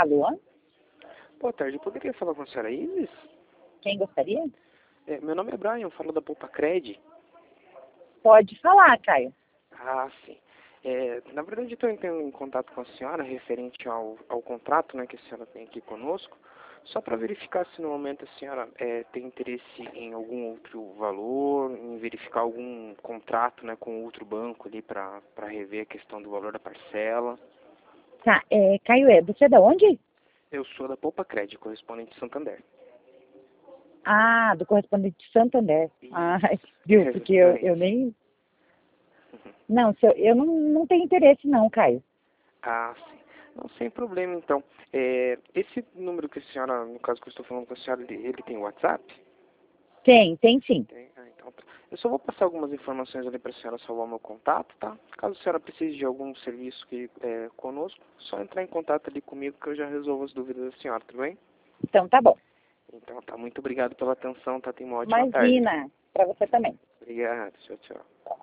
Alô? Boa tarde, eu poderia falar com a senhora Isis? Quem gostaria? Meu nome é Brian, eu falo da Poupa Cred. Pode falar, Caio. Ah, sim. Na verdade, estou entrando em contato com a senhora referente ao contrato, né, que a senhora tem aqui conosco, só para verificar se no momento a senhora tem interesse em algum outro valor, em verificar algum contrato, né, com outro banco ali para rever a questão do valor da parcela. Tá, Caio, você é da onde? Eu sou da Poupa Cred, correspondente de Santander. Ah, do correspondente de Santander. Ah, viu, porque eu nem... Não, eu não tenho interesse não, Caio. Ah, sim. Não, sem problema, então. Esse número que a senhora, no caso que eu estou falando com a senhora, ele tem WhatsApp? Tem sim. Tem? Ah, então tá. Eu só vou passar algumas informações ali para a senhora salvar meu contato, tá? Caso a senhora precise de algum serviço conosco, só entrar em contato ali comigo que eu já resolvo as dúvidas da senhora, tudo bem? Então tá bom. Então tá, muito obrigado pela atenção, tá? Tenha uma ótima tarde. Imagina, pra você também. Obrigado, tchau, tchau.